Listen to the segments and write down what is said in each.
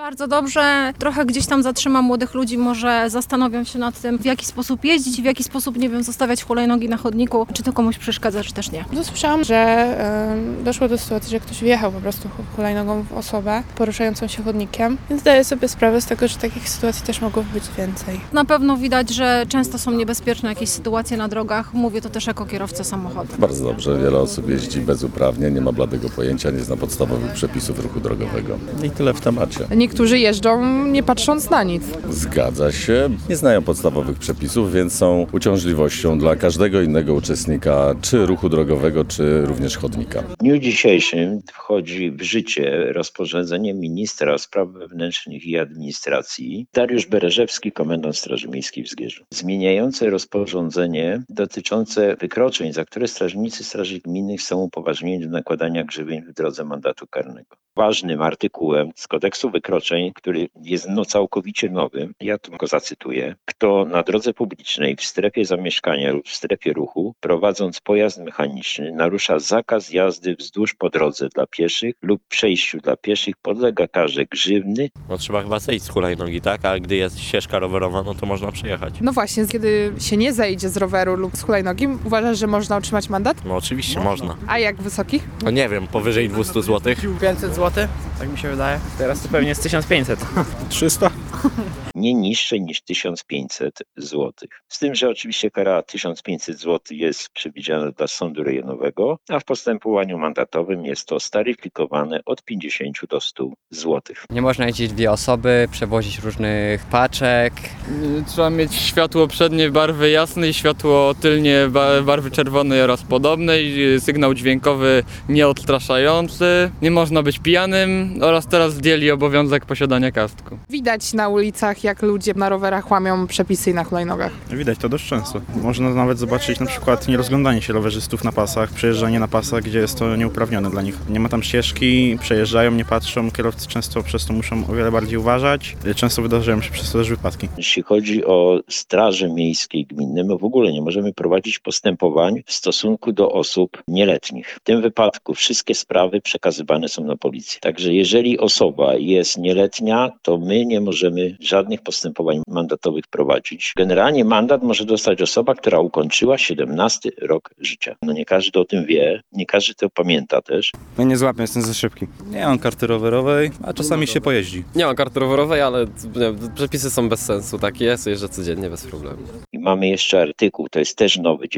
Bardzo dobrze. Trochę gdzieś tam zatrzyma młodych ludzi, może zastanowią się nad tym, w jaki sposób jeździć i w jaki sposób, nie wiem, zostawiać hulajnogi na chodniku, czy to komuś przeszkadza, czy też nie. Słyszałam, że doszło do sytuacji, że ktoś wjechał po prostu hulajnogą w osobę poruszającą się chodnikiem, więc zdaję sobie sprawę z tego, że takich sytuacji też mogło być więcej. Na pewno widać, że często są niebezpieczne jakieś sytuacje na drogach. Mówię to też jako kierowca samochodu. Bardzo dobrze. Wiele osób jeździ bezuprawnie, nie ma bladego pojęcia, nie zna podstawowych przepisów ruchu drogowego. I tyle w temacie. Niektórzy jeżdżą nie patrząc na nic. Zgadza się. Nie znają podstawowych przepisów, więc są uciążliwością dla każdego innego uczestnika, czy ruchu drogowego, czy również chodnika. W dniu dzisiejszym wchodzi w życie rozporządzenie ministra spraw wewnętrznych i administracji Dariusz Bereżewski, komendant Straży Miejskiej w Zgierzu, zmieniające rozporządzenie dotyczące wykroczeń, za które strażnicy straży gminnych są upoważnieni do nakładania grzywien w drodze mandatu karnego. Ważnym artykułem z kodeksu wykroczeń, który jest całkowicie nowy, ja tu go zacytuję. Kto na drodze publicznej w strefie zamieszkania lub w strefie ruchu, prowadząc pojazd mechaniczny, narusza zakaz jazdy wzdłuż po drodze dla pieszych lub przejściu dla pieszych, podlega karze grzywny. No trzeba chyba zejść z hulajnogi, tak? A gdy jest ścieżka rowerowa, no to można przejechać. No właśnie, kiedy się nie zejdzie z roweru lub z hulajnogi, uważasz, że można otrzymać mandat? No oczywiście można. A jak wysoki? No nie wiem, powyżej 200 zł. 500 zł, tak mi się wydaje. Teraz to pewnie jest 1500. 300? Nie niższe niż 1500 zł. Z tym, że oczywiście kara 1500 zł jest przewidziana dla sądu rejonowego, a w postępowaniu mandatowym jest to staryfikowane od 50 do 100 zł. Nie można jeździć dwie osoby, przewozić różnych paczek. Trzeba mieć światło przednie barwy jasnej, światło tylnie barwy czerwonej oraz podobnej, sygnał dźwiękowy nieodstraszający, nie można być pijanym oraz teraz zdjęli obowiązek posiadania kastku. Widać na ulicach, jak ludzie na rowerach łamią przepisy na hulajnogach. Widać to dość często. Można nawet zobaczyć na przykład nierozglądanie się rowerzystów na pasach, przejeżdżanie na pasach, gdzie jest to nieuprawnione dla nich. Nie ma tam ścieżki, przejeżdżają, nie patrzą, kierowcy często przez to muszą o wiele bardziej uważać. Często wydarzają się przez to też wypadki. Jeśli chodzi o straże miejskie i gminne, my w ogóle nie możemy prowadzić postępowań w stosunku do osób nieletnich. W tym wypadku wszystkie sprawy przekazywane są na policję. Także jeżeli osoba jest nieletnia, to my nie możemy żadnych postępowań mandatowych prowadzić. Generalnie mandat może dostać osoba, która ukończyła 17 rok życia. No nie każdy o tym wie, nie każdy to pamięta też. No nie złapię, jestem za szybki. Nie mam karty rowerowej, a czasami się pojeździ. Nie mam karty rowerowej, ale przepisy są bez sensu, tak jest, jeżdżę codziennie bez problemu. I mamy jeszcze artykuł, to jest też nowy,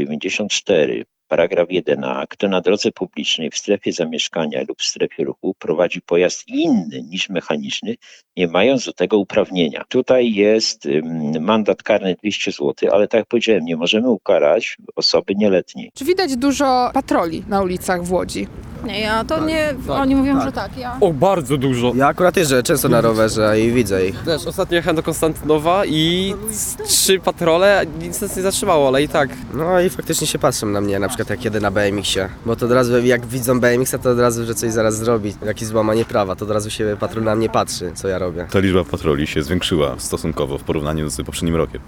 94. Paragraf 1a. Kto na drodze publicznej w strefie zamieszkania lub w strefie ruchu prowadzi pojazd inny niż mechaniczny, nie mając do tego uprawnienia. Tutaj jest mandat karny 200 zł, ale tak jak powiedziałem, nie możemy ukarać osoby nieletniej. Czy widać dużo patroli na ulicach w Łodzi? Nie, ja to nie... Oni mówią, że tak, ja... O, bardzo dużo. Ja akurat jeżdżę często na rowerze i widzę ich. Też ostatnio jechałem do Konstantynowa i 3 patrole, nic nas nie zatrzymało, ale i tak. No i faktycznie się patrzą na mnie, na przykład jak jedę na BMX-ie. Bo to od razu, jak widzą BMX-a, to od razu, że coś zaraz zrobi, jakieś złamanie prawa, to od razu się patrol na mnie patrzy, co ja robię. Ta liczba patroli się zwiększyła stosunkowo w porównaniu z poprzednim rokiem.